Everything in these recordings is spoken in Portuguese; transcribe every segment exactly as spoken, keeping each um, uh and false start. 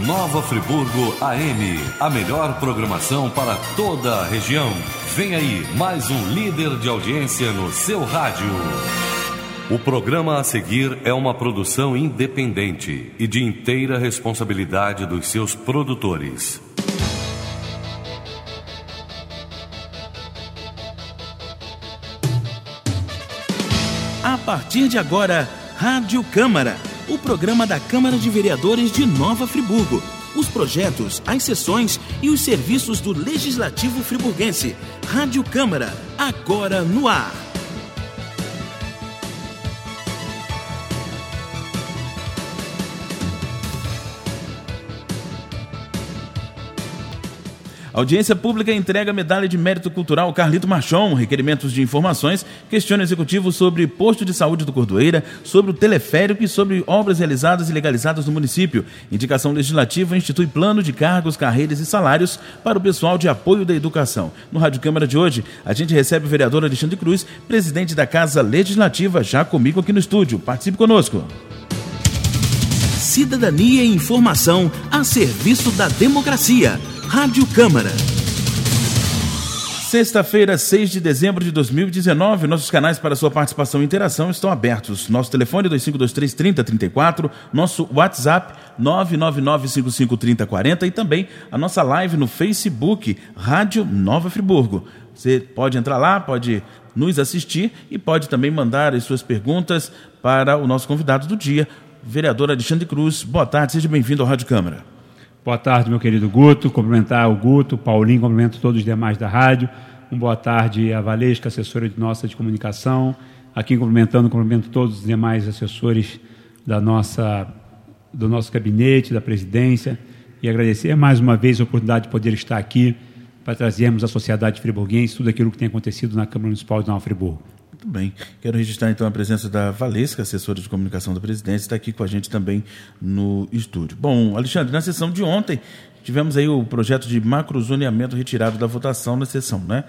Nova Friburgo A M, a melhor programação para toda a região. Vem aí, mais um líder de audiência no seu rádio. O programa a seguir é uma produção independente e de inteira responsabilidade dos seus produtores. A partir de agora, Rádio Câmara, o programa da Câmara de Vereadores de Nova Friburgo. Os projetos, as sessões e os serviços do Legislativo friburguense. Rádio Câmara, agora no ar. Audiência pública entrega medalha de mérito cultural Carlito Marchon, requerimentos de informações, questiona o executivo sobre posto de saúde do Cordoeira, sobre o teleférico e sobre obras realizadas e legalizadas no município. Indicação legislativa institui plano de cargos, carreiras e salários para o pessoal de apoio da educação. No Rádio Câmara de hoje, a gente recebe o vereador Alexandre Cruz, presidente da Casa Legislativa, já comigo aqui no estúdio. Participe conosco. Cidadania e informação a serviço da democracia. Rádio Câmara. Sexta-feira, seis de dezembro de dois mil e dezenove, nossos canais para sua participação e interação estão abertos. Nosso telefone dois cinco dois três, trinta, trinta e quatro, nosso WhatsApp nove nove nove cinco cinco três zero quatro zero e também a nossa live no Facebook, Rádio Nova Friburgo. Você pode entrar lá, pode nos assistir e pode também mandar as suas perguntas para o nosso convidado do dia, vereador Alexandre Cruz. Boa tarde, seja bem-vindo ao Rádio Câmara. Boa tarde, meu querido Guto, cumprimentar o Guto, o Paulinho, cumprimento todos os demais da rádio. Um boa tarde a Valesca, assessora de nossa de comunicação. Aqui cumprimentando, cumprimento todos os demais assessores da nossa, do nosso gabinete, da presidência. E agradecer mais uma vez a oportunidade de poder estar aqui para trazermos à sociedade friburguense tudo aquilo que tem acontecido na Câmara Municipal de Nova Friburgo. Muito bem. Quero registrar então a presença da Valesca, assessora de comunicação da presidência, está aqui com a gente também no estúdio. Bom, Alexandre, na sessão de ontem tivemos aí o projeto de macrozoneamento retirado da votação na sessão, né?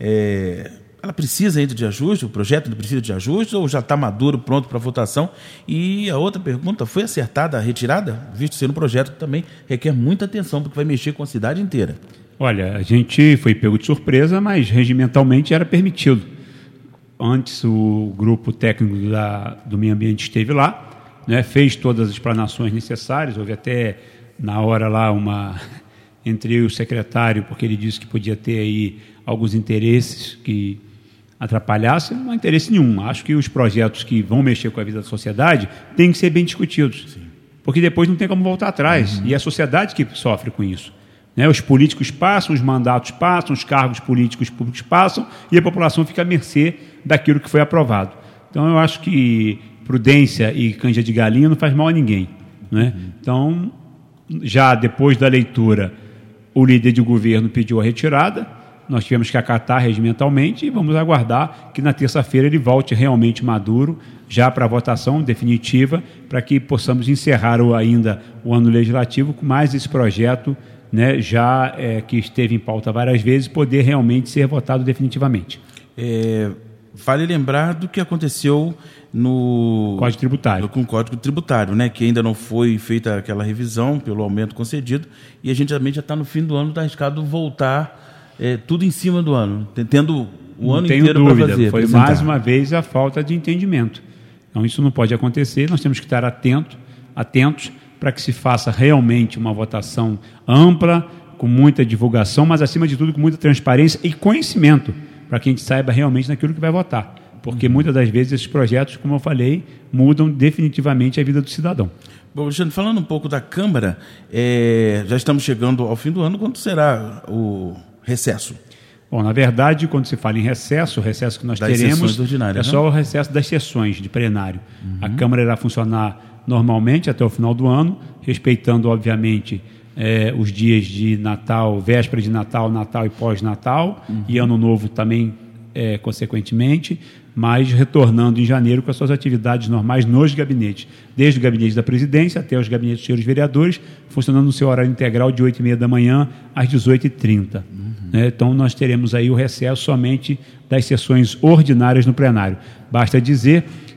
É, ela precisa ainda de ajuste, o projeto ainda precisa de ajuste ou já está maduro, pronto para votação? E a outra pergunta, foi acertada a retirada? Visto ser um projeto que também requer muita atenção, porque vai mexer com a cidade inteira. Olha, a gente foi pego de surpresa, mas regimentalmente era permitido. Antes o grupo técnico da, do meio ambiente esteve lá, né, fez todas as explanações necessárias, houve até na hora lá uma entre eu e o secretário, porque ele disse que podia ter aí alguns interesses que atrapalhassem, não há interesse nenhum. Acho que os projetos que vão mexer com a vida da sociedade têm que ser bem discutidos, Sim. porque depois não tem como voltar atrás, uhum. e é a sociedade que sofre com isso. Né, os políticos passam, os mandatos passam, os cargos políticos públicos passam e a população fica à mercê daquilo que foi aprovado. Então, eu acho que prudência e canja de galinha não faz mal a ninguém. Né? Uhum. Então, já depois da leitura, o líder de governo pediu a retirada, nós tivemos que acatar regimentalmente e vamos aguardar que na terça-feira ele volte realmente maduro, já para a votação definitiva, para que possamos encerrar o, ainda o ano legislativo com mais esse projeto, né, já é, que esteve em pauta várias vezes, poder realmente ser votado definitivamente. É, vale lembrar do que aconteceu no Código Tributário. Com o Código Tributário, né, que ainda não foi feita aquela revisão pelo aumento concedido, e a gente também já está no fim do ano, está arriscado voltar é, tudo em cima do ano, tendo o não ano tenho inteiro para fazer. Foi apresentar. Mais uma vez a falta de entendimento. Então isso não pode acontecer, nós temos que estar atento, atentos, para que se faça realmente uma votação ampla, com muita divulgação, mas, acima de tudo, com muita transparência e conhecimento, para que a gente saiba realmente naquilo que vai votar. Porque, uhum. muitas das vezes, esses projetos, como eu falei, mudam definitivamente a vida do cidadão. Bom, Alexandre, falando um pouco da Câmara, é, já estamos chegando ao fim do ano, quando será o recesso? Bom, na verdade, quando se fala em recesso, o recesso que nós das teremos é né? só o recesso das sessões de plenário. Uhum. A Câmara irá funcionar normalmente até o final do ano, respeitando, obviamente, eh, os dias de Natal, véspera de Natal, Natal e pós-Natal, uhum. e Ano Novo também, eh, consequentemente, mas retornando em janeiro com as suas atividades normais nos gabinetes, desde o gabinete da presidência até os gabinetes dos senhores vereadores, funcionando no seu horário integral de oito e meia da manhã às dezoito e trinta. Uhum. Né? Então, nós teremos aí o recesso somente das sessões ordinárias no plenário. Basta dizer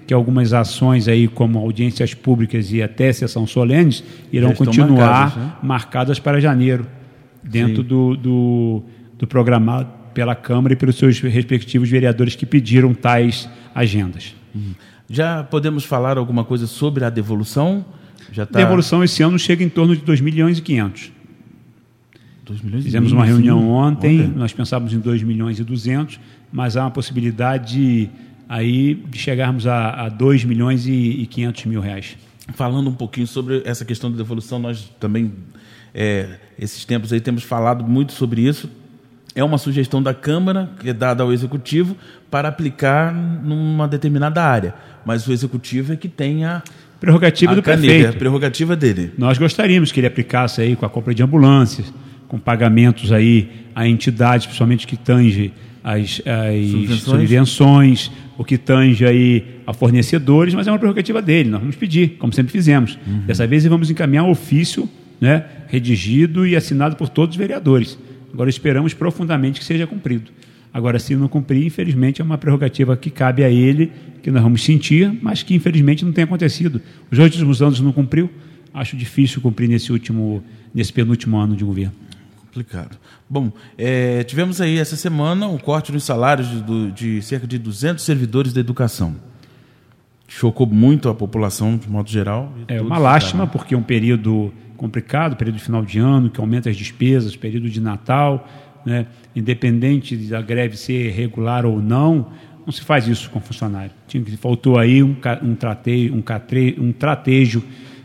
que algumas ações aí, como audiências públicas e até sessão solenes, irão continuar marcadas, né? marcadas para janeiro, dentro do, do, do programado pela Câmara e pelos seus respectivos vereadores que pediram tais agendas. Uhum. Já podemos falar alguma coisa sobre a devolução? Já tá... Devolução esse ano chega em torno de dois milhões e quinhentos. dois milhões Fizemos uma reunião sim. ontem, ontem, nós pensávamos em dois milhões e duzentos, mas há uma possibilidade aí de chegarmos a, a dois milhões e quinhentos mil reais. Falando um pouquinho sobre essa questão da devolução, nós também, é, esses tempos aí, temos falado muito sobre isso. É uma sugestão da Câmara, que é dada ao Executivo, para aplicar numa determinada área. Mas o Executivo é que tem a prerrogativa a do caneta, prefeito. A prerrogativa dele. Nós gostaríamos que ele aplicasse aí com a compra de ambulâncias, com pagamentos aí a entidades, principalmente que tange as, as subvenções. subvenções, o que tange aí a fornecedores, mas é uma prerrogativa dele. Nós vamos pedir, como sempre fizemos. Uhum. Dessa vez vamos encaminhar um ofício, né, redigido e assinado por todos os vereadores. Agora esperamos profundamente que seja cumprido. Agora, se não cumprir, infelizmente, é uma prerrogativa que cabe a ele, que nós vamos sentir, mas que infelizmente não tem acontecido. Os últimos anos não cumpriu, acho difícil cumprir nesse, último, nesse penúltimo ano de governo. Complicado. Bom, é, tivemos aí essa semana o corte nos salários de, do, de cerca de duzentos servidores da educação. Chocou muito a população, de modo geral. É uma lástima, porque é um período complicado, período de final de ano, que aumenta as despesas, período de Natal, né? Independente da greve ser regular ou não, não se faz isso com funcionário. Tinha que, faltou aí um, um, tratejo, um, catre, um tratejo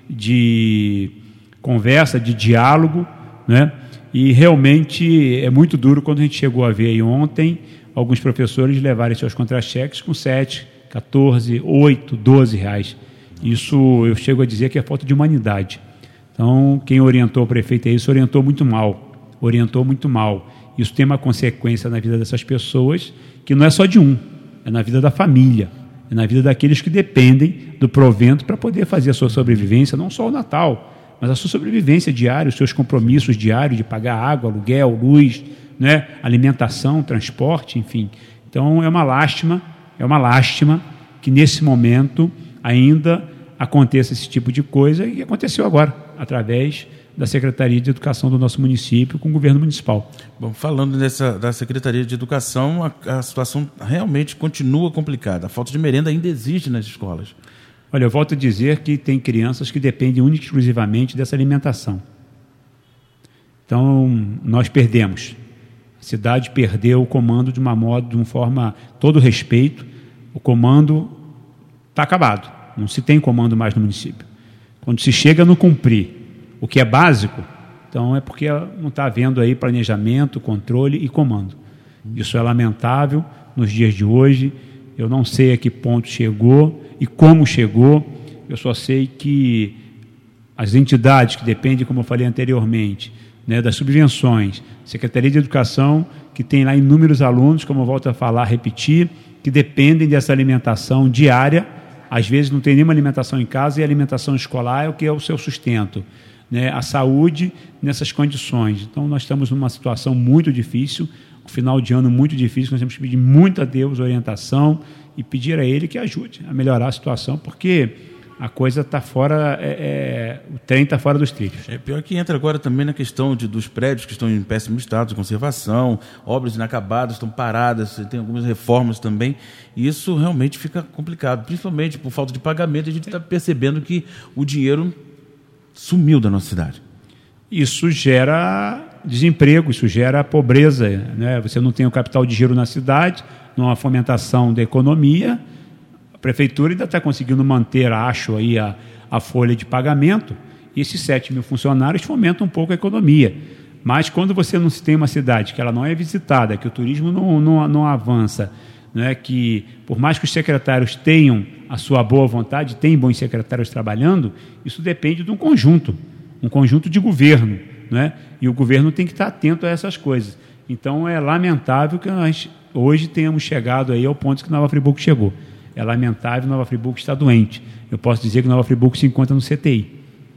de conversa, de diálogo, né? E realmente é muito duro quando a gente chegou a ver aí ontem alguns professores levarem seus contra-cheques com sete, quatorze, oito, doze reais. Isso eu chego a dizer que é falta de humanidade. Então, quem orientou o prefeito a isso orientou muito mal, orientou muito mal. Isso tem uma consequência na vida dessas pessoas que não é só de um, é na vida da família, é na vida daqueles que dependem do provento para poder fazer a sua sobrevivência, não só o Natal, mas a sua sobrevivência diária, os seus compromissos diários de pagar água, aluguel, luz, né, alimentação, transporte, enfim. Então, é uma lástima, é uma lástima que nesse momento ainda aconteça esse tipo de coisa e aconteceu agora, através da Secretaria de Educação do nosso município com o governo municipal. Bom, falando dessa, da Secretaria de Educação, a, a situação realmente continua complicada. A falta de merenda ainda existe nas escolas. Olha, eu volto a dizer que tem crianças que dependem única e exclusivamente dessa alimentação. Então, nós perdemos. A cidade perdeu o comando de uma modo, de uma forma, todo respeito. O comando está acabado. Não se tem comando mais no município. Quando se chega a não cumprir o que é básico, então é porque não está havendo aí planejamento, controle e comando. Isso é lamentável nos dias de hoje. Eu não sei a que ponto chegou e como chegou. Eu só sei que as entidades que dependem, como eu falei anteriormente, né, das subvenções, Secretaria de Educação, que tem lá inúmeros alunos, como eu volto a falar, repetir, que dependem dessa alimentação diária. Às vezes não tem nenhuma alimentação em casa e a alimentação escolar é o que é o seu sustento, né? A saúde nessas condições. Então nós estamos numa situação muito difícil, um final de ano muito difícil, nós temos que pedir muito a Deus orientação e pedir a Ele que ajude a melhorar a situação, porque a coisa está fora, é, é, o trem está fora dos trilhos. É pior que entra agora também na questão de, dos prédios que estão em péssimo estado de conservação, obras inacabadas, estão paradas, tem algumas reformas também, e isso realmente fica complicado, principalmente por falta de pagamento. A gente está percebendo que o dinheiro sumiu da nossa cidade. Isso gera desemprego, isso gera pobreza, né? Você não tem o capital de giro na cidade, não há fomentação da economia. A prefeitura ainda está conseguindo manter, acho, aí a, a folha de pagamento, e esses sete mil funcionários fomentam um pouco a economia. Mas quando você não tem uma cidade que ela não é visitada, que o turismo não, não, não avança, né, que por mais que os secretários tenham a sua boa vontade, tem bons secretários trabalhando, isso depende de um conjunto, um conjunto de governo, né? E o governo tem que estar atento a essas coisas. Então é lamentável que nós hoje tenhamos chegado aí ao ponto que Nova Friburgo chegou. É lamentável, Nova Friburgo está doente. Eu posso dizer que Nova Friburgo se encontra no C T I.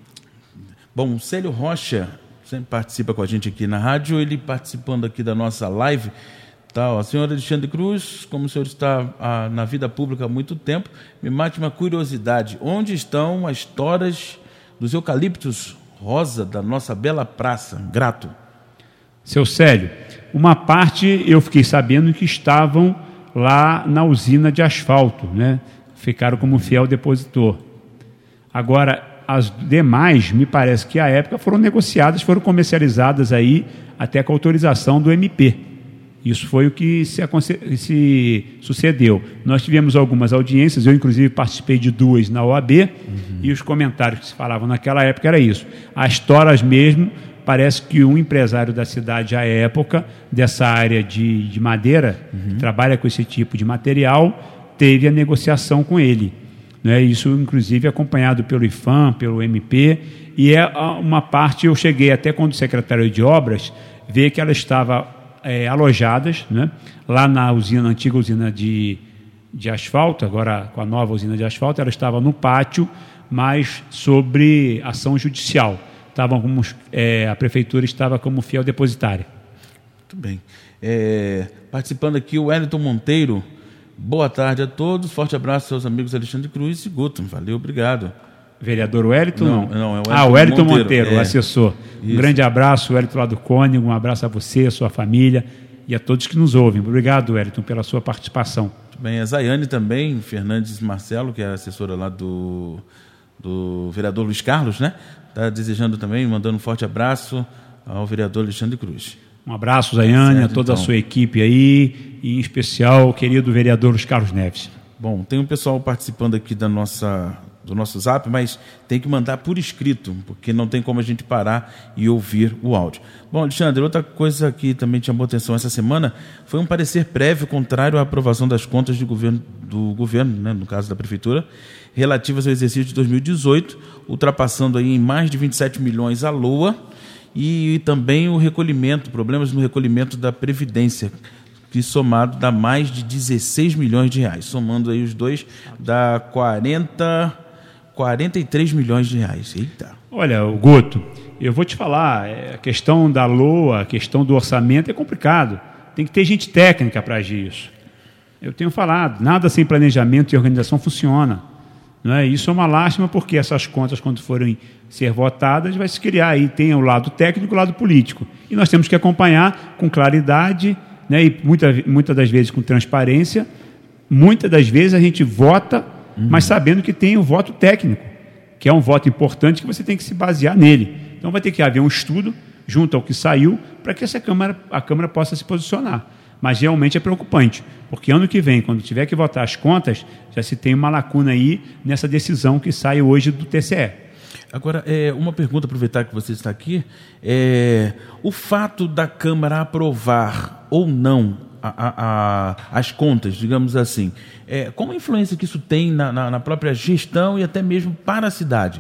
Bom, o Célio Rocha sempre participa com a gente aqui na rádio, ele participando aqui da nossa live, Tal. A senhora Alexandre Cruz, como o senhor está ah, na vida pública há muito tempo, me mate uma curiosidade. Onde estão as toras dos eucaliptos rosa da nossa bela praça? Grato. Seu Célio, uma parte eu fiquei sabendo que estavam lá na usina de asfalto, né? Ficaram como fiel depositor. Agora, as demais, me parece que à época foram negociadas, foram comercializadas aí até com a autorização do M P. Isso foi o que se, se sucedeu. Nós tivemos algumas audiências, eu inclusive participei de duas na O A B, uhum. E os comentários que se falavam naquela época era isso. As toras mesmo, parece que um empresário da cidade à época, dessa área de, de madeira, uhum. que trabalha com esse tipo de material, teve a negociação com ele. Né? Isso, inclusive, acompanhado pelo I F A M, pelo M P, e é uma parte, eu cheguei até quando o secretário de Obras, ver que ela estava é, alojadas, né? Lá na usina, na antiga usina de, de asfalto, agora com a nova usina de asfalto, ela estava no pátio, mas sobre ação judicial. Estavam como, é, a prefeitura estava como fiel depositária. Muito bem. É, participando aqui o Wellington Monteiro. Boa tarde a todos. Forte abraço aos seus amigos Alexandre Cruz e Guto. Valeu, obrigado. Vereador Wellington? Não, não, é o Wellington Ah, o Wellington Monteiro, Monteiro é. o assessor. Isso. Um grande abraço, Wellington lá do Cônigo, um abraço a você, a sua família e a todos que nos ouvem. Obrigado, Wellington, pela sua participação. Muito bem, a Zaiane também, Fernandes Marcelo, que é a assessora lá do, do vereador Luiz Carlos, né? Está desejando também, mandando um forte abraço ao vereador Alexandre Cruz. Um abraço, Zaiane, certo, a toda então. A sua equipe aí, e em especial o querido vereador Luiz Carlos Neves. Bom, tem um pessoal participando aqui da nossa, do nosso zap, mas tem que mandar por escrito, porque não tem como a gente parar e ouvir o áudio. Bom, Alexandre, outra coisa que também chamou atenção essa semana foi um parecer prévio contrário à aprovação das contas de governo, do governo, né, no caso da Prefeitura, relativas ao exercício de dois mil e dezoito, ultrapassando aí em mais de vinte e sete milhões a LOA, e também o recolhimento, problemas no recolhimento da Previdência, que somado dá mais de dezesseis milhões de reais. Somando aí os dois, dá quarenta, quarenta e três milhões de reais. Eita. Olha, Guto, eu vou te falar, a questão da LOA, a questão do orçamento é complicado. Tem que ter gente técnica para agir isso. Eu tenho falado, nada sem planejamento e organização funciona. Não é? Isso é uma lástima, porque essas contas, quando forem ser votadas, vai se criar aí, tem o lado técnico e o lado político. E nós temos que acompanhar com claridade, né, e muita, muitas das vezes com transparência. Muitas das vezes a gente vota, uhum. mas sabendo que tem o voto técnico, que é um voto importante que você tem que se basear nele. Então vai ter que haver um estudo junto ao que saiu para que essa Câmara, a Câmara possa se posicionar. Mas realmente é preocupante, porque ano que vem, quando tiver que votar as contas, já se tem uma lacuna aí nessa decisão que sai hoje do T C E. Agora, é, uma pergunta, aproveitar que você está aqui, é, o fato da Câmara aprovar ou não a, a, a, as contas, digamos assim, é, qual a influência que isso tem na, na, na própria gestão e até mesmo para a cidade?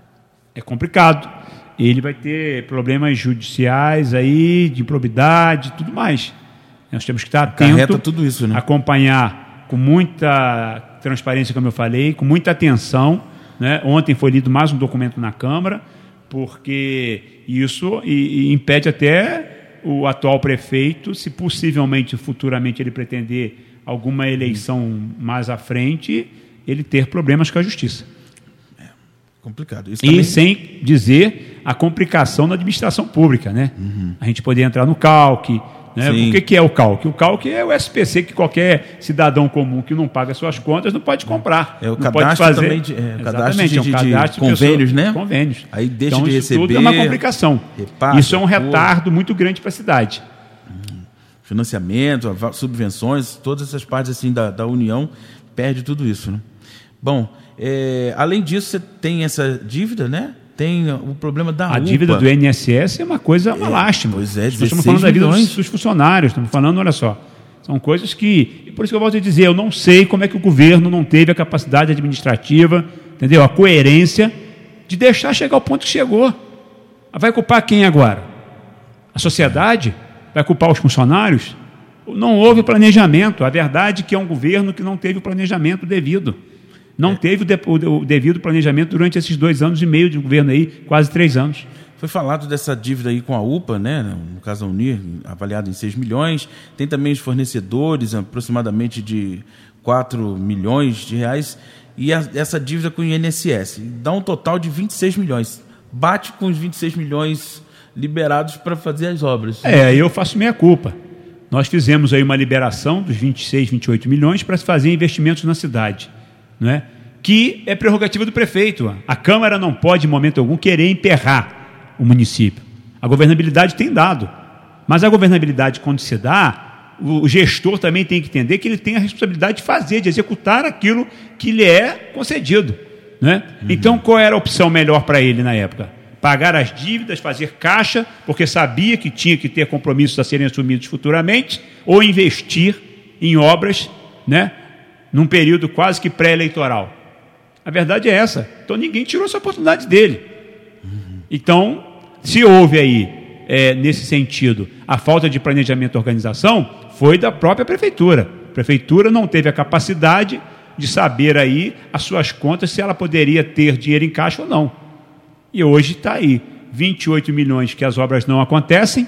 É complicado. Ele vai ter problemas judiciais aí, de improbidade e tudo mais. Nós temos que estar atento, tudo isso, né? Acompanhar com muita transparência, como eu falei, com muita atenção. Né? Ontem foi lido mais um documento na Câmara, porque isso e, e impede até o atual prefeito, se possivelmente, futuramente, ele pretender alguma eleição mais à frente, ele ter problemas com a Justiça. É complicado. Isso e também... sem dizer a complicação da administração pública. Né? Uhum. A gente poder entrar no calque. Né? O que, que é o calque? O calque é o S P C que qualquer cidadão comum que não paga suas contas não pode comprar. É o não cadastro pode fazer. também de, é, cadastro de, é um cadastro de, de convênios, né? Convênios. Aí deixa então, de isso receber. Tudo é uma complicação. Repassa, isso é um retardo pô. muito grande para a cidade. Hum, financiamento, subvenções, todas essas partes assim da, da União perde tudo isso, né? Bom, é, além disso, você tem essa dívida, né? Tem o problema da A U P A. dívida do I N S S é uma coisa, uma é, lástima. Pois é, nós estamos falando da vida dos, dos funcionários, estamos falando, olha só, são coisas que, e por isso que eu volto a dizer, eu não sei como é que o governo não teve a capacidade administrativa, entendeu? A coerência de deixar chegar ao ponto que chegou. Vai culpar quem agora? A sociedade? Vai culpar os funcionários? Não houve planejamento. A verdade é que é um governo que não teve o planejamento devido. Não é. teve o, de, o, o devido planejamento durante esses dois anos e meio de governo aí, quase três anos. Foi falado dessa dívida aí com a U P A, né? No caso da Unir, avaliado em seis milhões. Tem também os fornecedores, aproximadamente de quatro milhões de reais. E a, essa dívida com o I N S S. Dá um total de vinte e seis milhões. Bate com os vinte e seis milhões liberados para fazer as obras. É, eu faço meia culpa. Nós fizemos aí uma liberação dos vinte e seis, vinte e oito milhões para se fazer investimentos na cidade, não é? Que é prerrogativa do prefeito. A Câmara não pode, em momento algum, querer emperrar o município. A governabilidade tem dado. Mas a governabilidade, quando se dá, o gestor também tem que entender que ele tem a responsabilidade de fazer, de executar aquilo que lhe é concedido, né? Uhum. Então, qual era a opção melhor para ele na época? Pagar as dívidas, fazer caixa, porque sabia que tinha que ter compromissos a serem assumidos futuramente, ou investir em obras, né, num período quase que pré-eleitoral. A verdade é essa. Então, ninguém tirou essa oportunidade dele. Uhum. Então, se houve aí, é, nesse sentido, a falta de planejamento e organização, foi da própria prefeitura. A prefeitura não teve a capacidade de saber aí as suas contas, se ela poderia ter dinheiro em caixa ou não. E hoje está aí, vinte e oito milhões que as obras não acontecem,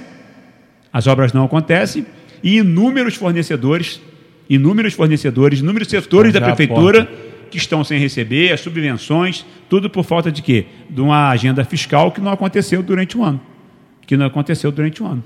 as obras não acontecem, e inúmeros fornecedores, inúmeros fornecedores, inúmeros setores da prefeitura que estão sem receber, as subvenções, tudo por falta de quê? De uma agenda fiscal que não aconteceu durante um ano. Que não aconteceu durante um ano.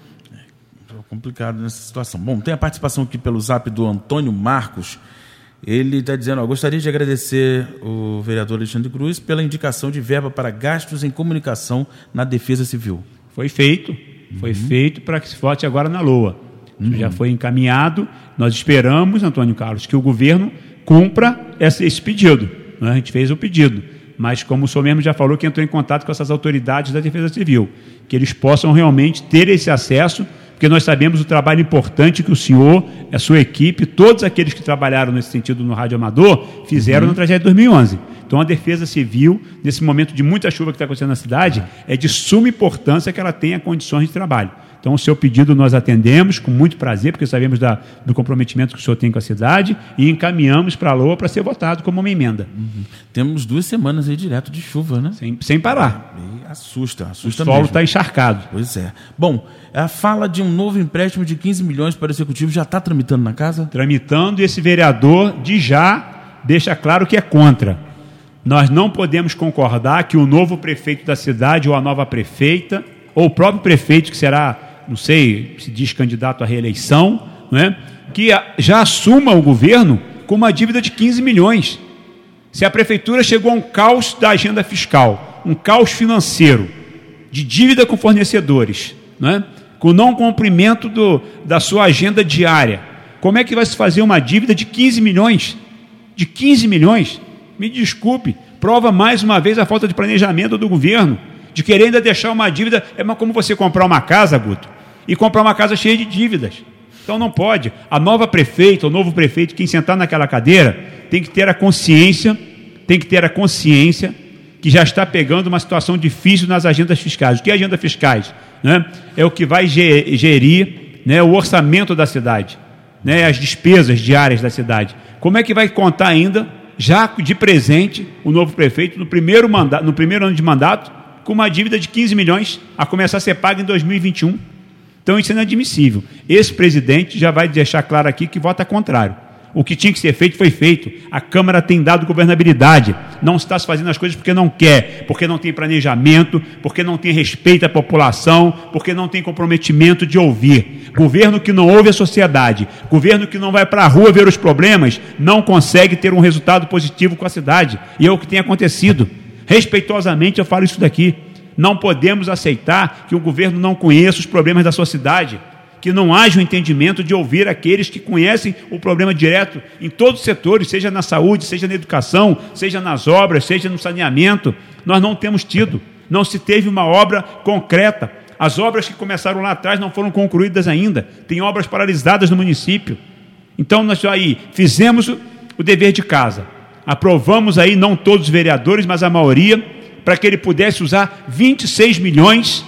É complicado nessa situação. Bom, tem a participação aqui pelo zap do Antônio Marcos. Ele está dizendo, ó, gostaria de agradecer o vereador Alexandre Cruz pela indicação de verba para gastos em comunicação na Defesa Civil. Foi feito, uhum. foi feito para que se vote agora na LOA. Uhum. Já foi encaminhado. Nós esperamos, Antônio Carlos, que o governo cumpra esse, esse pedido. Né? A gente fez o pedido, mas como o senhor mesmo já falou, que entrou em contato com essas autoridades da Defesa Civil, que eles possam realmente ter esse acesso, porque nós sabemos o trabalho importante que o senhor, a sua equipe, todos aqueles que trabalharam nesse sentido no Rádio Amador, fizeram uhum. na tragédia de dois mil e onze. Então, a Defesa Civil, nesse momento de muita chuva que está acontecendo na cidade, é de suma importância que ela tenha condições de trabalho. Então, o seu pedido nós atendemos com muito prazer, porque sabemos da, do comprometimento que o senhor tem com a cidade, e encaminhamos para a LOA para ser votado como uma emenda. Uhum. Temos duas semanas aí direto de chuva, né? Sem, sem parar. E assusta, assusta o mesmo. O solo está encharcado. Pois é. Bom, a fala de um novo empréstimo de quinze milhões para o Executivo já está tramitando na casa? Tramitando, e esse vereador de já deixa claro que é contra. Nós não podemos concordar que o novo prefeito da cidade, ou a nova prefeita, ou o próprio prefeito, que será, não sei, se diz candidato à reeleição, não é? Que já assuma o governo com uma dívida de quinze milhões. Se a prefeitura chegou a um caos da agenda fiscal, um caos financeiro, de dívida com fornecedores, não é? Com o não cumprimento do, da sua agenda diária, como é que vai se fazer uma dívida de quinze milhões? De quinze milhões? Me desculpe, prova mais uma vez a falta de planejamento do governo, de querer ainda deixar uma dívida. É como você comprar uma casa, Guto, e comprar uma casa cheia de dívidas. Então não pode. A nova prefeita, o novo prefeito, quem sentar naquela cadeira, tem que ter a consciência, tem que ter a consciência que já está pegando uma situação difícil nas agendas fiscais. O que é agendas fiscais? Né? É o que vai gerir, né, o orçamento da cidade, né, as despesas diárias da cidade. Como é que vai contar ainda, já de presente, o novo prefeito, no primeiro, mandato, no primeiro ano de mandato, com uma dívida de quinze milhões a começar a ser paga em dois mil e vinte e um? Então isso é inadmissível. Esse presidente já vai deixar claro aqui que vota contrário. O que tinha que ser feito foi feito. A Câmara tem dado governabilidade. Não está se fazendo as coisas porque não quer, porque não tem planejamento, porque não tem respeito à população, porque não tem comprometimento de ouvir. Governo que não ouve a sociedade, governo que não vai para a rua ver os problemas, não consegue ter um resultado positivo com a cidade. E é o que tem acontecido. Respeitosamente eu falo isso daqui. Não podemos aceitar que o governo não conheça os problemas da sua cidade, que não haja um entendimento de ouvir aqueles que conhecem o problema direto em todos os setores, seja na saúde, seja na educação, seja nas obras, seja no saneamento. Nós não temos tido, não se teve uma obra concreta. As obras que começaram lá atrás não foram concluídas ainda, tem obras paralisadas no município. Então nós aí fizemos o, o dever de casa, aprovamos aí, não todos os vereadores, mas a maioria, para que ele pudesse usar vinte e seis milhões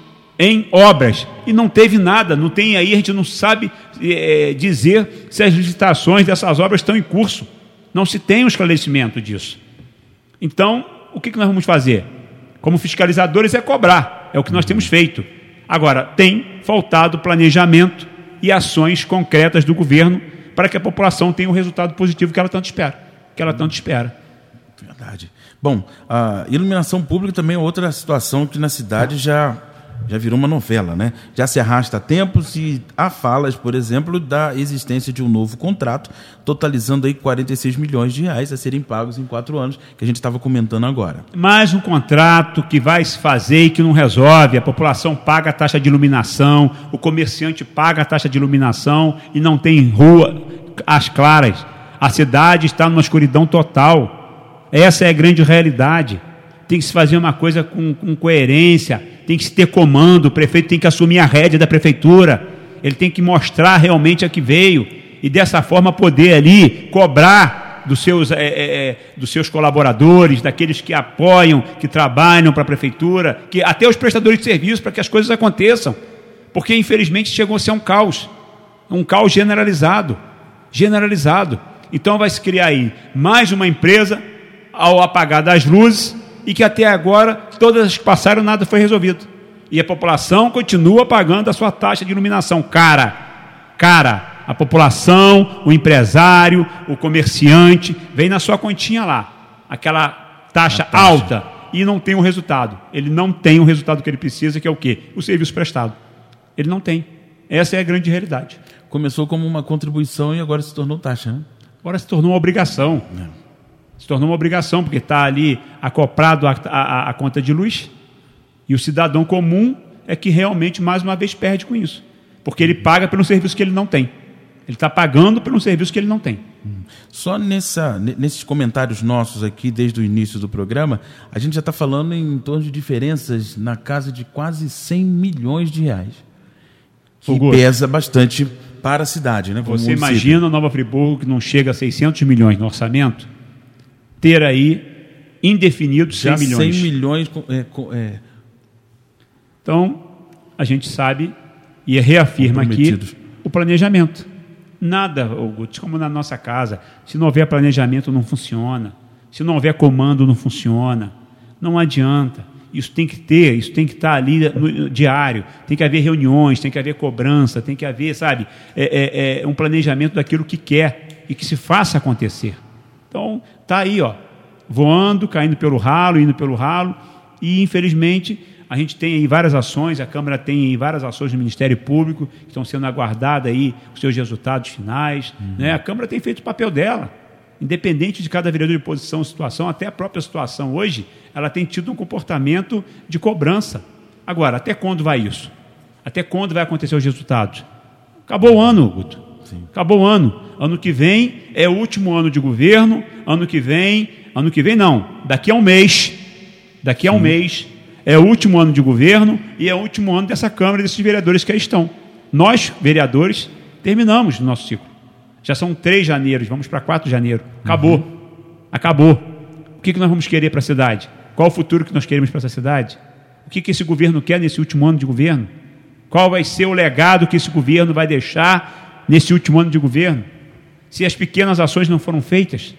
em obras, e não teve nada, não tem aí, a gente não sabe é, dizer se as licitações dessas obras estão em curso, não se tem um esclarecimento disso. Então, o que, que nós vamos fazer? Como fiscalizadores é cobrar, é o que nós temos feito. Agora, tem faltado planejamento e ações concretas do governo para que a população tenha o resultado positivo que ela tanto espera. Que ela tanto espera. Verdade. Bom, a iluminação pública também é outra situação que na cidade já, já virou uma novela, né? Já se arrasta há tempos e há falas, por exemplo, da existência de um novo contrato, totalizando aí quarenta e seis milhões de reais a serem pagos em quatro anos, que a gente estava comentando agora. Mais um contrato que vai se fazer e que não resolve. A população paga a taxa de iluminação, o comerciante paga a taxa de iluminação e não tem rua às claras. A cidade está numa escuridão total. Essa é a grande realidade. Tem que se fazer uma coisa com, com coerência, tem que se ter comando, o prefeito tem que assumir a rédea da prefeitura, ele tem que mostrar realmente a que veio e dessa forma poder ali cobrar dos seus, é, é, dos seus colaboradores, daqueles que apoiam, que trabalham para a prefeitura, que, até os prestadores de serviço, para que as coisas aconteçam, porque infelizmente chegou a ser um caos, um caos generalizado, generalizado. Então vai se criar aí mais uma empresa ao apagar das luzes e que até agora, todas as que passaram, nada foi resolvido. E a população continua pagando a sua taxa de iluminação. Cara, cara, a população, o empresário, o comerciante, vem na sua continha lá, aquela taxa, taxa alta, e não tem um resultado. Ele não tem o resultado que ele precisa, que é o quê? O serviço prestado. Ele não tem. Essa é a grande realidade. Começou como uma contribuição e agora se tornou taxa, né? Agora se tornou uma obrigação. É. Se tornou uma obrigação, porque está ali acoplado a, a, a conta de luz, e o cidadão comum é que realmente, mais uma vez, perde com isso, porque ele paga pelo serviço que ele não tem. Ele está pagando pelo serviço que ele não tem. Só nessa, nesses comentários nossos aqui, desde o início do programa, a gente já está falando em torno de diferenças na casa de quase cem milhões de reais, que Augusto, pesa bastante para a cidade, né? Você imagina Nova Friburgo, que não chega a seiscentos milhões no orçamento, ter aí indefinido cem milhões. cem milhões é, é... Então, a gente sabe e reafirma aqui o planejamento. Nada, Augusto, como na nossa casa, se não houver planejamento não funciona, se não houver comando não funciona, não adianta. Isso tem que ter, isso tem que estar ali no diário, tem que haver reuniões, tem que haver cobrança, tem que haver, sabe, é, é, é um planejamento daquilo que quer e que se faça acontecer. Então, está aí, ó, voando, caindo pelo ralo, indo pelo ralo, e, infelizmente, a gente tem aí várias ações, a Câmara tem aí várias ações do Ministério Público, que estão sendo aguardadas aí, os seus resultados finais, uhum. né? A Câmara tem feito o papel dela, independente de cada vereador de posição, situação, até a própria situação hoje, ela tem tido um comportamento de cobrança. Agora, até quando vai isso? Até quando vai acontecer os resultados? Acabou o ano, Guto. Sim. Acabou o ano. Ano que vem é o último ano de governo, ano que vem, ano que vem não, daqui a um mês, daqui a um Sim. mês, é o último ano de governo e é o último ano dessa Câmara e desses vereadores que aí estão. Nós, vereadores, terminamos o nosso ciclo. Já são três janeiros, vamos para quatro de janeiro. Acabou. Uhum. Acabou. O que, que nós vamos querer para a cidade? Qual o futuro que nós queremos para essa cidade? O que, que esse governo quer nesse último ano de governo? Qual vai ser o legado que esse governo vai deixar nesse último ano de governo? Se as pequenas ações não foram feitas,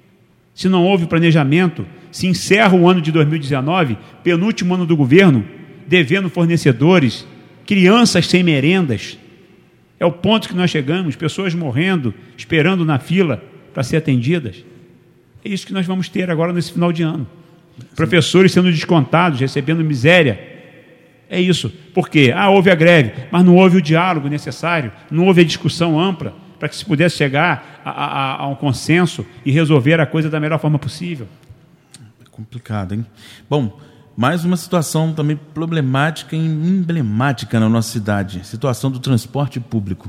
se não houve planejamento, se encerra o ano de dois mil e dezenove, penúltimo ano do governo, devendo fornecedores, crianças sem merendas. É o ponto que nós chegamos, pessoas morrendo, esperando na fila para ser atendidas. É isso que nós vamos ter agora nesse final de ano. Professores sendo descontados, recebendo miséria. É isso. Por quê? Ah, houve a greve, mas não houve o diálogo necessário, não houve a discussão ampla para que se pudesse chegar a, a, a um consenso e resolver a coisa da melhor forma possível. É complicado, hein? Bom, mais uma situação também problemática e emblemática na nossa cidade, situação do transporte público.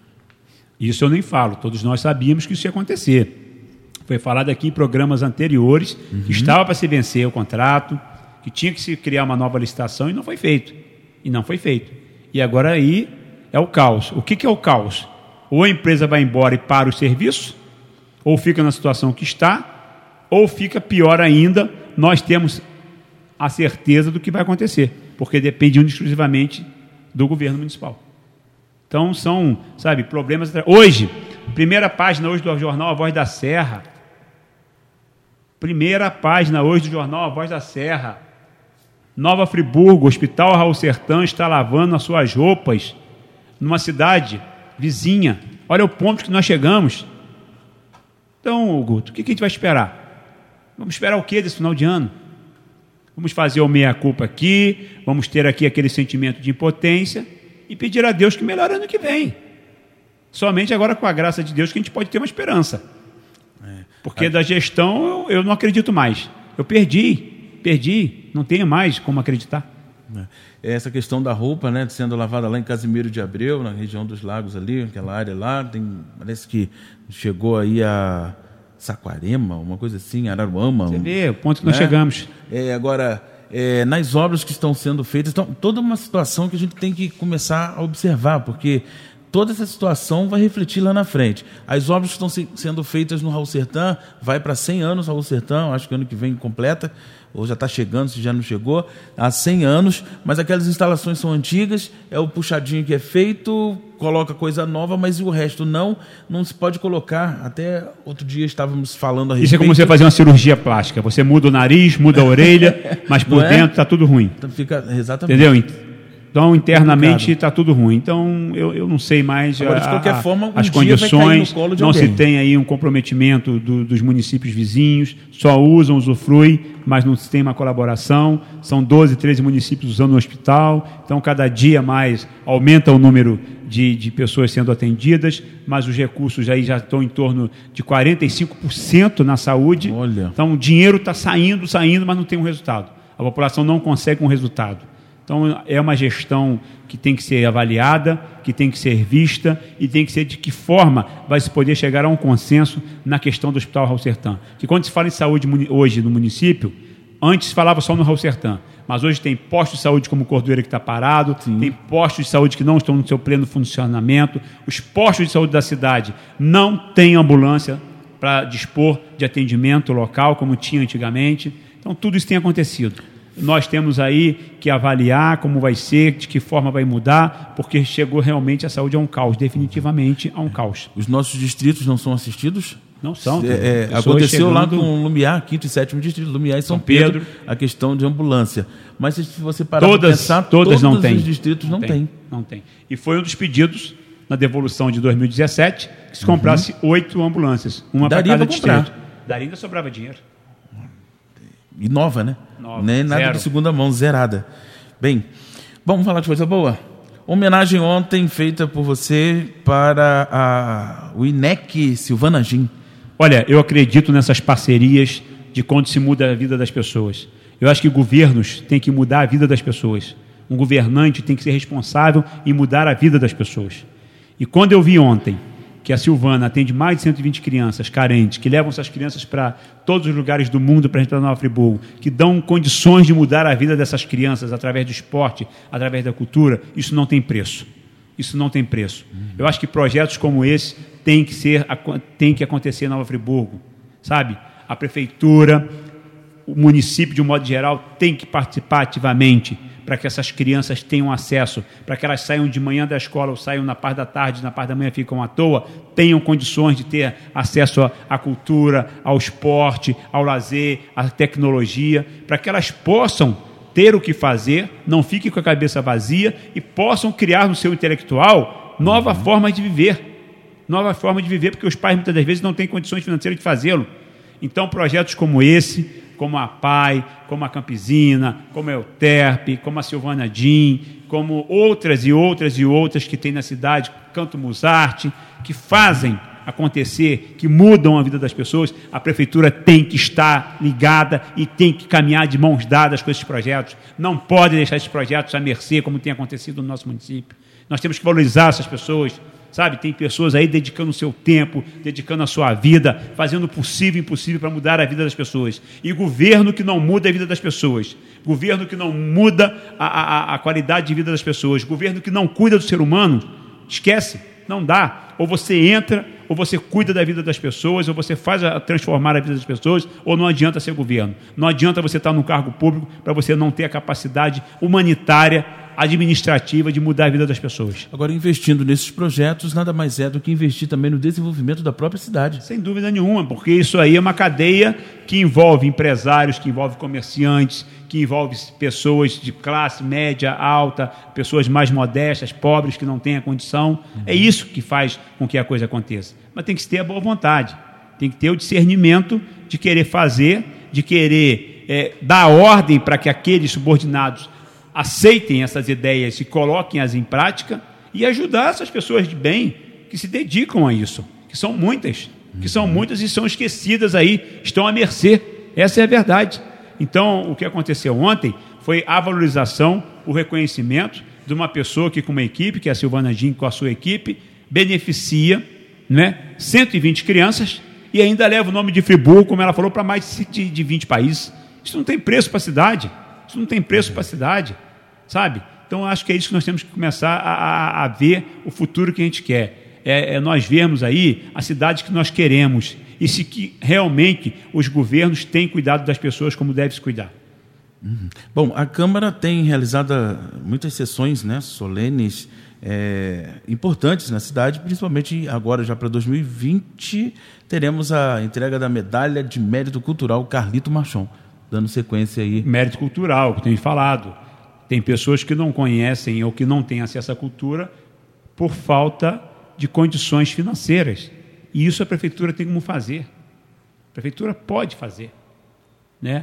Isso eu nem falo, todos nós sabíamos que isso ia acontecer. Foi falado aqui em programas anteriores, uhum. que estava para se vencer o contrato, que tinha que se criar uma nova licitação e não foi feito. E não foi feito. E agora aí é o caos. O que, que é o caos? Ou a empresa vai embora e para o serviço, ou fica na situação que está, ou fica pior ainda, nós temos a certeza do que vai acontecer, porque depende exclusivamente do governo municipal. Então são, sabe, problemas... Hoje, primeira página hoje do jornal A Voz da Serra, primeira página hoje do jornal A Voz da Serra, Nova Friburgo, o Hospital Raul Sertã está lavando as suas roupas numa cidade vizinha. Olha o ponto que nós chegamos. Então, Guto, o que a gente vai esperar? Vamos esperar o quê desse final de ano? Vamos fazer o meia-culpa aqui, vamos ter aqui aquele sentimento de impotência e pedir a Deus que melhore ano que vem. Somente agora, com a graça de Deus, que a gente pode ter uma esperança. É. Porque é. da gestão eu, eu não acredito mais. Eu perdi, perdi, não tenho mais como acreditar. É. Essa questão da roupa, né, sendo lavada lá em Casimiro de Abreu, na região dos Lagos ali, aquela área lá, tem, parece que chegou aí a Saquarema, uma coisa assim, Araruama. Você vê o ponto que nós né? chegamos. É, agora, é, nas obras que estão sendo feitas, então, toda uma situação que a gente tem que começar a observar, porque toda essa situação vai refletir lá na frente. As obras que estão se, sendo feitas no Raul Sertã, vai para cem anos Raul Sertã, acho que ano que vem completa, ou já está chegando, se já não chegou, há cem anos, mas aquelas instalações são antigas, é o puxadinho que é feito, coloca coisa nova, mas o resto não, não se pode colocar. Até outro dia estávamos falando a respeito... Isso é como você fazer uma cirurgia plástica, você muda o nariz, muda a orelha, mas por é? dentro está tudo ruim. Então fica, exatamente. Entendeu? Então, internamente, está tudo ruim. Então, eu, eu não sei mais Agora, a, de qualquer a, forma, um as dia condições. vai cair no colo de não alguém. Se tem aí um comprometimento do, dos municípios vizinhos, só usam, usufrui, mas não se tem uma colaboração. São doze, treze municípios usando o hospital. Então, cada dia mais aumenta o número de, de pessoas sendo atendidas, mas os recursos aí já estão em torno de quarenta e cinco por cento na saúde. Olha. Então, o dinheiro está saindo, saindo, mas não tem um resultado. A população não consegue um resultado. Então, é uma gestão que tem que ser avaliada, que tem que ser vista e tem que ser de que forma vai se poder chegar a um consenso na questão do Hospital Raul Sertã. Que quando se fala em saúde hoje no município, antes se falava só no Raul Sertã, mas hoje tem postos de saúde como o Cordoeira que está parado, Sim. tem postos de saúde que não estão no seu pleno funcionamento, os postos de saúde da cidade não têm ambulância para dispor de atendimento local como tinha antigamente. Então, tudo isso tem acontecido. Nós temos aí que avaliar como vai ser, de que forma vai mudar, porque chegou realmente a saúde a um caos, definitivamente a um caos. Os nossos distritos não são assistidos? Não são. É, aconteceu lá com o Lumiar, quinto e sétimo distrito, Lumiar e São, São Pedro, Pedro, a questão de ambulância. Mas se você parar para pensar, todas não todos tem. os distritos não, não têm. Não tem. E foi um dos pedidos na devolução de dois mil e dezessete que se comprasse oito uhum. ambulâncias, uma para cada distrito. Daria ainda sobrava dinheiro. E nova, né? Nova. Nem nada Zero. de segunda mão, zerada. Bem, vamos falar de coisa boa? Homenagem ontem feita por você para a, o I N E C Silvana Gin. Olha, eu acredito nessas parcerias de quando se muda a vida das pessoas. Eu acho que governos têm que mudar a vida das pessoas. Um governante tem que ser responsável em mudar a vida das pessoas. E quando eu vi ontem que a Silvana atende mais de cento e vinte crianças carentes, que levam essas crianças para todos os lugares do mundo para a gente da Nova Friburgo, que dão condições de mudar a vida dessas crianças através do esporte, através da cultura, isso não tem preço. Isso não tem preço. Eu acho que projetos como esse têm que, ser, têm que acontecer em Nova Friburgo. Sabe? A prefeitura, o município, de um modo geral, tem que participar ativamente para que essas crianças tenham acesso, para que elas saiam de manhã da escola ou saiam na parte da tarde, na parte da manhã ficam à toa, tenham condições de ter acesso à, à cultura, ao esporte, ao lazer, à tecnologia, para que elas possam ter o que fazer, não fiquem com a cabeça vazia e possam criar no seu intelectual nova uhum. forma de viver. Nova forma de viver, porque os pais muitas das vezes não têm condições financeiras de fazê-lo. Então, projetos como esse, como a P A I, como a Campesina, como a Euterpe, como a Silvana Gin, como outras e outras e outras que tem na cidade, Canto Musarte, que fazem acontecer, que mudam a vida das pessoas, a prefeitura tem que estar ligada e tem que caminhar de mãos dadas com esses projetos. Não pode deixar esses projetos à mercê, como tem acontecido no nosso município. Nós temos que valorizar essas pessoas. Sabe, tem pessoas aí dedicando o seu tempo, dedicando a sua vida, fazendo o possível e impossível para mudar a vida das pessoas. E governo que não muda a vida das pessoas, governo que não muda a, a, a qualidade de vida das pessoas, governo que não cuida do ser humano, esquece, não dá. Ou você entra, ou você cuida da vida das pessoas, ou você faz a, transformar a vida das pessoas, ou não adianta ser governo. Não adianta você estar num cargo público para você não ter a capacidade humanitária administrativa de mudar a vida das pessoas. Agora, investindo nesses projetos, nada mais é do que investir também no desenvolvimento da própria cidade. Sem dúvida nenhuma, porque isso aí é uma cadeia que envolve empresários, que envolve comerciantes, que envolve pessoas de classe média, alta, pessoas mais modestas, pobres, que não têm a condição. Uhum. É isso que faz com que a coisa aconteça. Mas tem que ter a boa vontade, tem que ter o discernimento de querer fazer, de querer é, dar ordem para que aqueles subordinados aceitem essas ideias e coloquem-as em prática e ajudar essas pessoas de bem que se dedicam a isso, que são muitas, que são muitas e são esquecidas aí, estão à mercê. Essa é a verdade. Então, o que aconteceu ontem foi a valorização, o reconhecimento de uma pessoa que, com uma equipe, que é a Silvana Jim, com a sua equipe, beneficia, né, cento e vinte crianças e ainda leva o nome de Friburgo, como ela falou, para mais de, de vinte países. Isso não tem preço para a cidade. Isso não tem preço para a cidade, sabe? Então, acho que é isso que nós temos que começar a, a, a ver o futuro que a gente quer. É, é nós vermos aí a cidade que nós queremos e se que realmente os governos têm cuidado das pessoas como deve se cuidar. Uhum. Bom, a Câmara tem realizado muitas sessões, né, solenes, é, importantes na cidade, principalmente agora, já para dois mil e vinte, teremos a entrega da Medalha de Mérito Cultural Carlito Marchon, dando sequência aí. Mérito cultural, que tem falado. Tem pessoas que não conhecem ou que não têm acesso à cultura por falta de condições financeiras. E isso a prefeitura tem como fazer. A prefeitura pode fazer, né?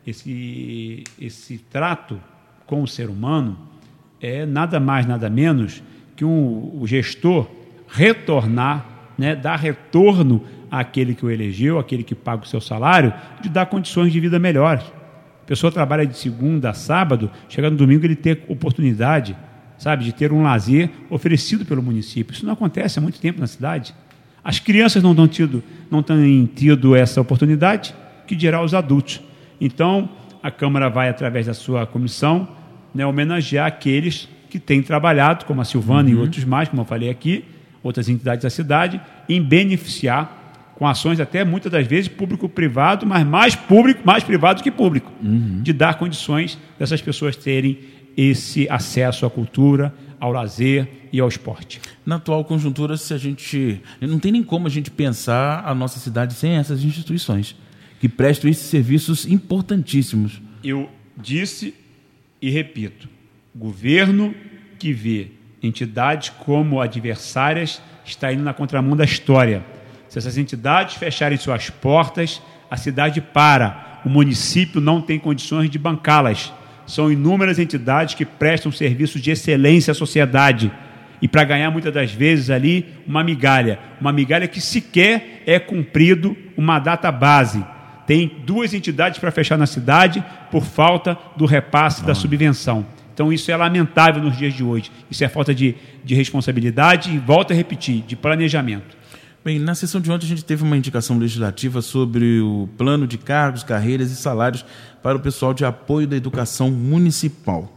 Esse, esse trato com o ser humano é nada mais, nada menos que um, o gestor retornar, né, dar retorno àquele que o elegeu, àquele que paga o seu salário, de dar condições de vida melhores. A pessoa trabalha de segunda a sábado, chega no domingo ele ter oportunidade, sabe, de ter um lazer oferecido pelo município. Isso não acontece há muito tempo na cidade. As crianças não têm tido, não têm tido essa oportunidade, que dirá os adultos. Então, a Câmara vai, através da sua comissão, né, homenagear aqueles que têm trabalhado, como a Silvana uhum. e outros mais, como eu falei aqui, outras entidades da cidade, em beneficiar, com ações até muitas das vezes público-privado, mas mais público, mais privado que público, uhum. de dar condições dessas pessoas terem esse acesso à cultura, ao lazer e ao esporte. Na atual conjuntura, se a gente não tem nem como a gente pensar a nossa cidade sem essas instituições que prestam esses serviços importantíssimos. Eu disse e repito, governo que vê entidades como adversárias está indo na contramão da história. Se essas entidades fecharem suas portas, a cidade para. O município não tem condições de bancá-las. São inúmeras entidades que prestam serviços de excelência à sociedade. E para ganhar, muitas das vezes, ali, uma migalha. Uma migalha que sequer é cumprido uma data base. Tem duas entidades para fechar na cidade por falta do repasse ah. da subvenção. Então, isso é lamentável nos dias de hoje. Isso é falta de, de responsabilidade e, volto a repetir, de planejamento. Bem, na sessão de ontem a gente teve uma indicação legislativa sobre o plano de cargos, carreiras e salários para o pessoal de apoio da educação municipal.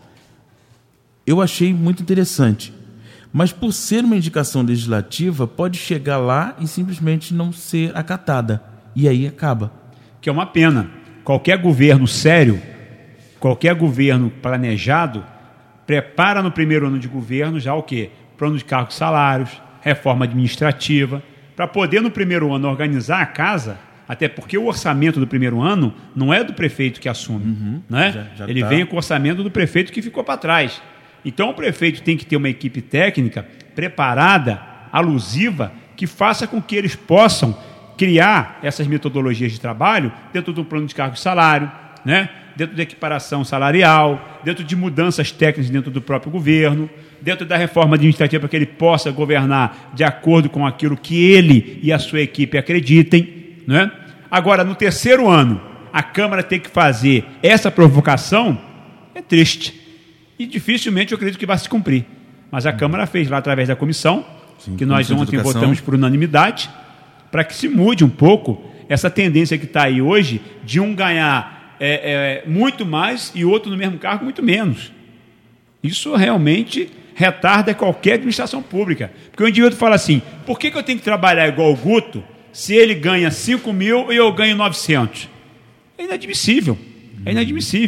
Eu achei muito interessante, mas por ser uma indicação legislativa, pode chegar lá e simplesmente não ser acatada. E aí acaba. Que é uma pena. Qualquer governo sério, qualquer governo planejado, prepara no primeiro ano de governo já o quê? Plano de cargos e salários, reforma administrativa, para poder no primeiro ano organizar a casa, até porque o orçamento do primeiro ano não é do prefeito que assume, uhum, né? já, já ele tá. Vem com o orçamento do prefeito que ficou para trás. Então o prefeito tem que ter uma equipe técnica preparada, alusiva, que faça com que eles possam criar essas metodologias de trabalho dentro do plano de cargo e salário, né? Dentro da equiparação salarial, dentro de mudanças técnicas dentro do próprio governo, dentro da reforma administrativa para que ele possa governar de acordo com aquilo que ele e a sua equipe acreditem, né? Agora, no terceiro ano, a Câmara tem que fazer essa provocação, é triste. E dificilmente eu acredito que vai se cumprir. Mas a Câmara fez lá através da comissão, Sim, que nós ontem votamos por unanimidade, para que se mude um pouco essa tendência que está aí hoje de um ganhar é, é, muito mais e outro no mesmo cargo muito menos. Isso realmente retarda qualquer administração pública. Porque o indivíduo fala assim, por que, que eu tenho que trabalhar igual o Guto se ele ganha cinco mil e eu ganho novecentos? É inadmissível. É inadmissível.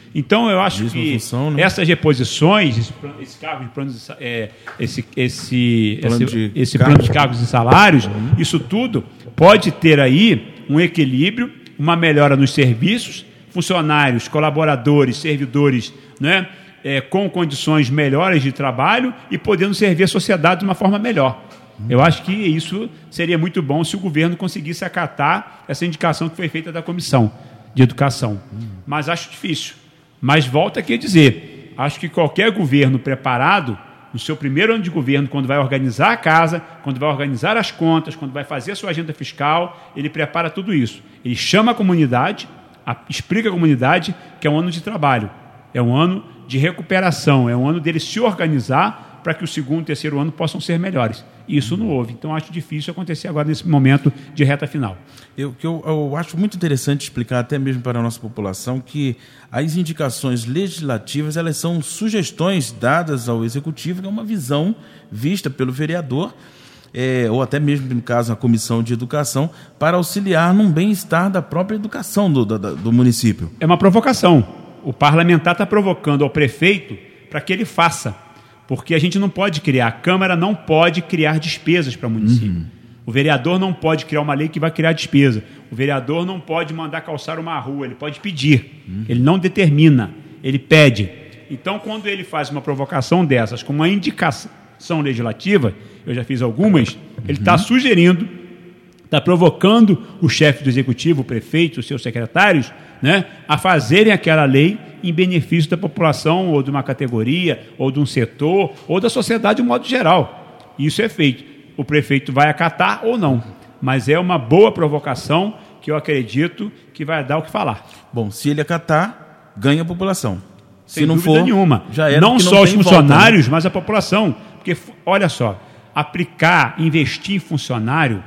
Então, eu acho Mesma que função, né? essas reposições, esse, esse cargo de plano de, é, esse, esse, Plano esse, de esse cargos. plano de cargos e salários, uhum. isso tudo pode ter aí um equilíbrio, uma melhora nos serviços, funcionários, colaboradores, servidores, né, é, com condições melhores de trabalho e podendo servir a sociedade de uma forma melhor. Eu acho que isso seria muito bom se o governo conseguisse acatar essa indicação que foi feita da Comissão de Educação. Mas acho difícil. Mas volto aqui a dizer, acho que qualquer governo preparado, no seu primeiro ano de governo, quando vai organizar a casa, quando vai organizar as contas, quando vai fazer a sua agenda fiscal, ele prepara tudo isso. Ele chama a comunidade, a, explica à comunidade que é um ano de trabalho, é um ano de recuperação, é um ano dele se organizar para que o segundo e terceiro ano possam ser melhores. Isso não houve. Então, acho difícil acontecer agora nesse momento de reta final. Eu, eu, eu acho muito interessante explicar, até mesmo para a nossa população, que as indicações legislativas elas são sugestões dadas ao Executivo, que é uma visão vista pelo vereador, é, ou até mesmo, no caso, a Comissão de Educação, para auxiliar num bem-estar da própria educação do, do, do município. É uma provocação. O parlamentar está provocando ao prefeito para que ele faça. Porque a gente não pode criar, a Câmara não pode criar despesas para o município. Uhum. O vereador não pode criar uma lei que vai criar despesa. O vereador não pode mandar calçar uma rua, ele pode pedir. Uhum. Ele não determina, ele pede. Então, quando ele faz uma provocação dessas, com uma indicação legislativa, eu já fiz algumas, uhum. ele está sugerindo, está provocando o chefe do executivo, o prefeito, os seus secretários, né, a fazerem aquela lei em benefício da população, ou de uma categoria, ou de um setor, ou da sociedade de modo geral. Isso é feito. O prefeito vai acatar ou não, mas é uma boa provocação que eu acredito que vai dar o que falar. Bom, se ele acatar, ganha a população. Sem se não dúvida for, nenhuma. já era, não não só os funcionários, volta, né? mas a população. Porque, olha só, aplicar, investir em funcionário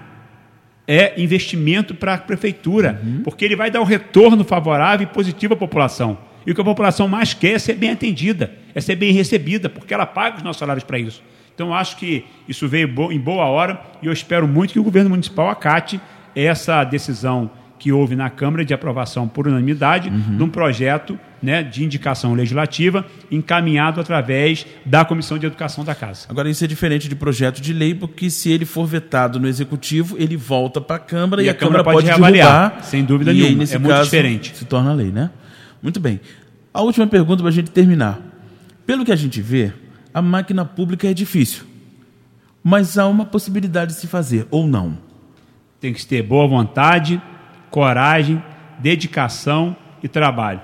é investimento para a prefeitura, uhum. porque ele vai dar um retorno favorável e positivo à população. E o que a população mais quer é ser bem atendida, é ser bem recebida, porque ela paga os nossos salários para isso. Então, eu acho que isso veio em boa hora e eu espero muito que o governo municipal acate essa decisão que houve na Câmara de aprovação por unanimidade uhum. de um projeto, né, de indicação legislativa encaminhado através da Comissão de Educação da Casa. Agora, isso é diferente de projeto de lei, porque se ele for vetado no Executivo, ele volta para a Câmara e, e a, a Câmara, Câmara pode, pode reavaliar, derrubar, sem dúvida e nenhuma. Aí, nesse é muito caso, diferente. Se torna lei, né? Muito bem. A última pergunta para a gente terminar. Pelo que a gente vê, a máquina pública é difícil, mas há uma possibilidade de se fazer, ou não? Tem que ter boa vontade, coragem, dedicação e trabalho.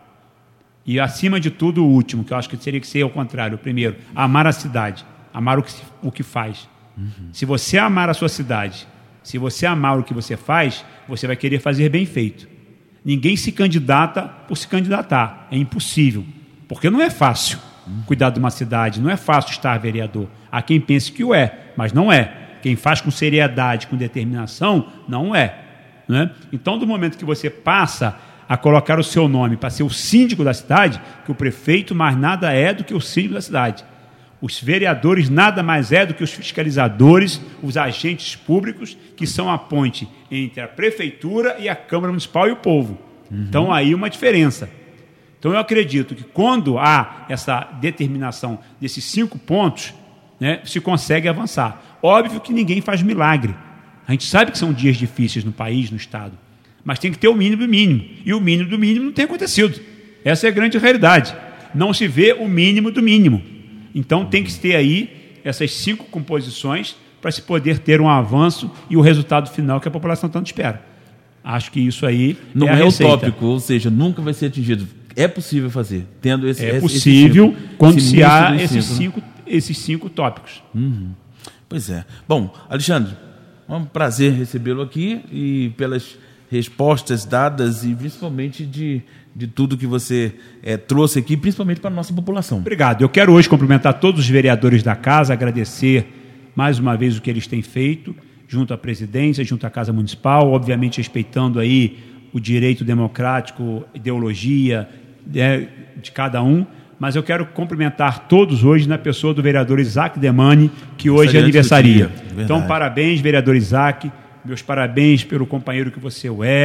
E, acima de tudo, o último, que eu acho que teria que ser ao contrário. O primeiro, amar a cidade, amar o que, o que faz. Uhum. Se você amar a sua cidade, se você amar o que você faz, você vai querer fazer bem feito. Ninguém se candidata por se candidatar. É impossível. Porque não é fácil uhum. cuidar de uma cidade, não é fácil estar vereador. Há quem pense que o é, mas não é. Quem faz com seriedade, com determinação, não é. Né? Então, do momento que você passa a colocar o seu nome para ser o síndico da cidade, que o prefeito mais nada é do que o síndico da cidade. Os vereadores nada mais é do que os fiscalizadores, os agentes públicos, que são a ponte entre a prefeitura e a Câmara Municipal e o povo. Uhum. Então, aí uma diferença. Então, eu acredito que quando há essa determinação desses cinco pontos, né, se consegue avançar. Óbvio que ninguém faz milagre. A gente sabe que são dias difíceis no país, no Estado, mas tem que ter o mínimo do mínimo. E o mínimo do mínimo não tem acontecido. Essa é a grande realidade. Não se vê o mínimo do mínimo. Então tem que ter aí essas cinco composições para se poder ter um avanço e o resultado final que a população tanto espera. Acho que isso aí não é, é utópico, utópico, ou seja, nunca vai ser atingido. É possível fazer, tendo esse É esse, possível esse cinco, quando esse se há esses cinco, cinco, esses cinco tópicos. Uhum. Pois é. Bom, Alexandre, é um prazer recebê-lo aqui e pelas respostas dadas e principalmente de, de tudo que você é, trouxe aqui, principalmente para a nossa população. Obrigado. Eu quero hoje cumprimentar todos os vereadores da Casa, agradecer mais uma vez o que eles têm feito, junto à presidência, junto à Casa Municipal, obviamente respeitando aí o direito democrático, ideologia né, de cada um, mas eu quero cumprimentar todos hoje na pessoa do vereador Isaac Demani, que hoje é aniversaria. Então, parabéns, vereador Isaac, meus parabéns pelo companheiro que você é,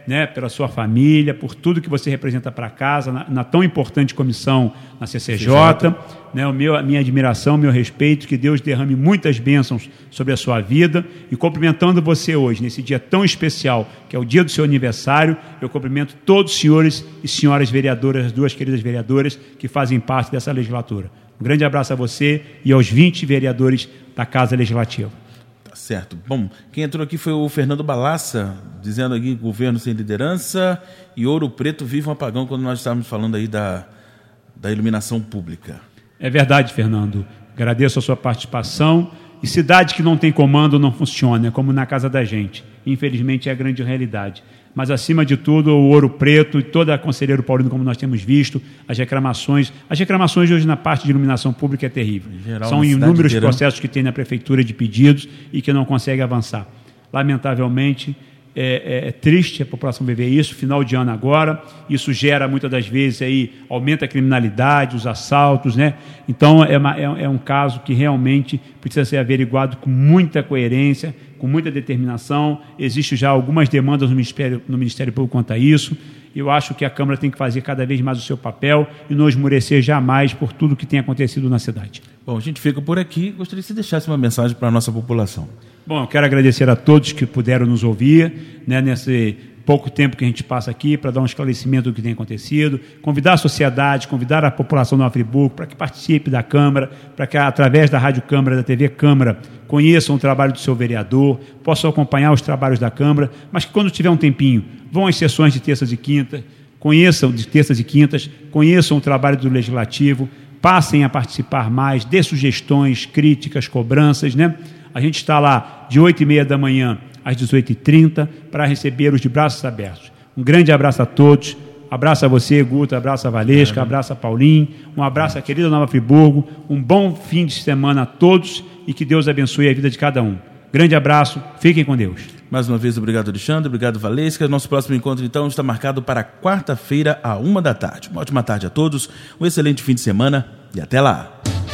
né, pela sua família, por tudo que você representa para casa, na, na tão importante comissão na C C J, né, o meu, a minha admiração, meu respeito, que Deus derrame muitas bênçãos sobre a sua vida, e cumprimentando você hoje, nesse dia tão especial, que é o dia do seu aniversário, eu cumprimento todos os senhores e senhoras vereadoras, as duas queridas vereadoras que fazem parte dessa legislatura. Um grande abraço a você e aos vinte vereadores da Casa Legislativa. Certo. Bom, quem entrou aqui foi o Fernando Balassa, dizendo aqui governo sem liderança e Ouro Preto vive um apagão, quando nós estávamos falando aí da, da iluminação pública. É verdade, Fernando. Agradeço a sua participação. E cidade que não tem comando não funciona, é como na casa da gente. Infelizmente é a grande realidade. Mas, acima de tudo, o Ouro Preto e toda a Conselheiro Paulino, como nós temos visto, as reclamações. As reclamações hoje na parte de iluminação pública é terrível. Geral, são inúmeros processos que tem na Prefeitura de pedidos e que não consegue avançar. Lamentavelmente, é, é, é triste a população viver isso, final de ano agora, isso gera muitas das vezes, aí, aumenta a criminalidade, os assaltos, né? Então é, uma, é, é um caso que realmente precisa ser averiguado com muita coerência, com muita determinação. Existem já algumas demandas no Ministério, no Ministério Público quanto a isso. Eu acho que a Câmara tem que fazer cada vez mais o seu papel e não esmorecer jamais por tudo que tem acontecido na cidade. Bom, a gente fica por aqui. Gostaria que você deixasse uma mensagem para a nossa população. Bom, eu quero agradecer a todos que puderam nos ouvir, né, nesse pouco tempo que a gente passa aqui, para dar um esclarecimento do que tem acontecido, convidar a sociedade, convidar a população do Nova Friburgo para que participe da Câmara, para que, através da Rádio Câmara, da T V Câmara, conheçam o trabalho do seu vereador, possam acompanhar os trabalhos da Câmara, mas que, quando tiver um tempinho, vão às sessões de terças e quintas, conheçam de terças e quintas, conheçam o trabalho do Legislativo, passem a participar mais, dê sugestões, críticas, cobranças, né? A gente está lá de oito e meia da manhã às dezoito e trinta para recebê-los de braços abertos. Um grande abraço a todos, abraço a você, Guto, abraço a Valesca, abraço a Paulinho, um abraço à querida Nova Friburgo, um bom fim de semana a todos e que Deus abençoe a vida de cada um. Grande abraço, fiquem com Deus. Mais uma vez, obrigado, Alexandre, obrigado, Valesca. Nosso próximo encontro, então, está marcado para quarta-feira, à uma da tarde. Uma ótima tarde a todos, um excelente fim de semana e até lá.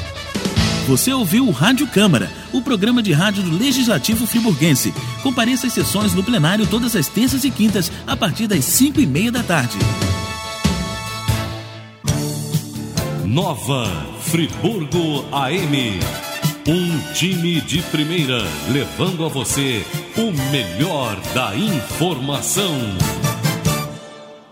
Você ouviu o Rádio Câmara, o programa de rádio do Legislativo Friburguense. Compareça às sessões no plenário todas as terças e quintas, a partir das cinco e meia da tarde. Nova Friburgo A M. Um time de primeira, levando a você o melhor da informação.